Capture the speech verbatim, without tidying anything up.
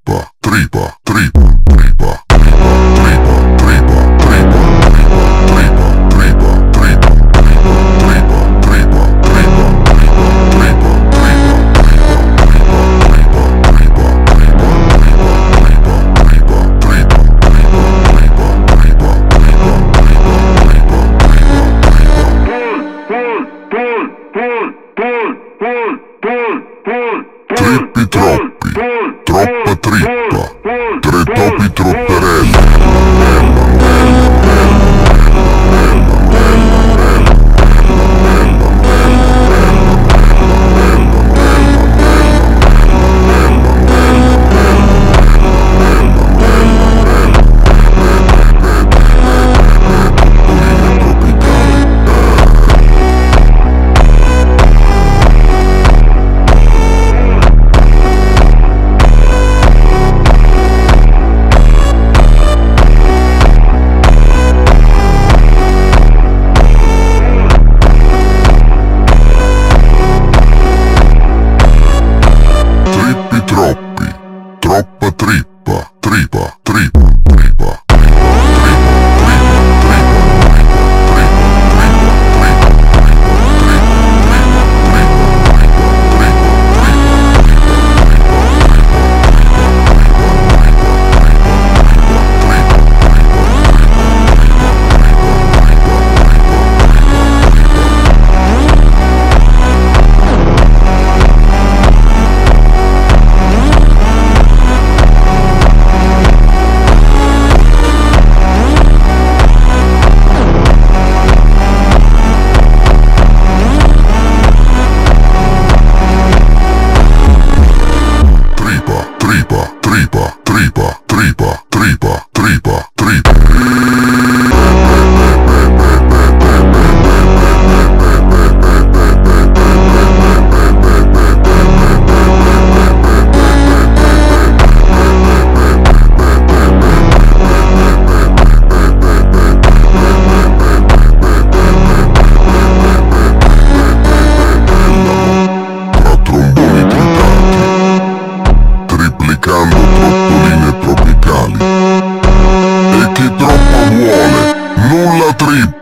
trippa, trippa, trippa, trippa, trippa, trippa, trippa, trippa, trippa, trippa, trippa, trippa, Trippi troppi, troppa trippa, tre topi tropperelli. Troppi, troppa trippa, trippa, trippa, trippa. Tripa, tripa, tripa, tripa, tripa, tripa. Tra tromboni tritati, triplicando troppoline tropicali. E chi troppo vuole, nulla trippa.